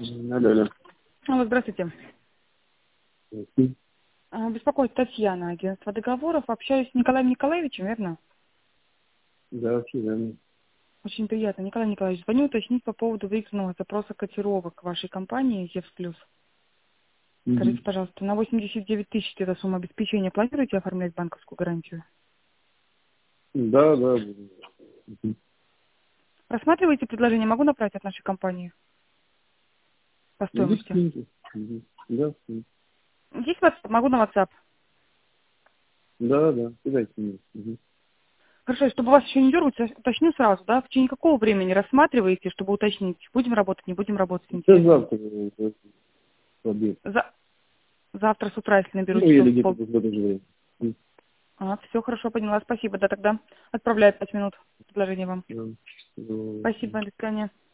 Алло, алло. Алло, здравствуйте. Здравствуйте. Беспокоит Татьяна, агентство договоров. Общаюсь с Николаем Николаевичем, верно? Да, все верно. Очень приятно. Николай Николаевич, звоню уточнить по поводу выигранного запроса котировок вашей компании «Зевс Плюс». Мгм. Скажите, пожалуйста, на 89 тысяч эта сумма обеспечения планируете оформлять банковскую гарантию? Да, да. Мгм. Рассматриваете предложение? Могу направить от нашей компании по Ну, стоимости? скиньте. Мгм. Да, скиньте. Есть WhatsApp? Могу на WhatsApp. Да, да. Кидайте мне. Мгм. Хорошо, и чтобы вас еще не дергать, уточню сразу, да? В течение какого времени рассматриваете, чтобы уточнить, будем работать, не будем работать, Да интересно? завтра в обед. Завтра с утра, если наберу Ну, часов или в где-то пол. в это же время. Все хорошо, поняла. Спасибо. Да, тогда отправляю 5 минут. Предложение вам. Да. Спасибо. До свидания.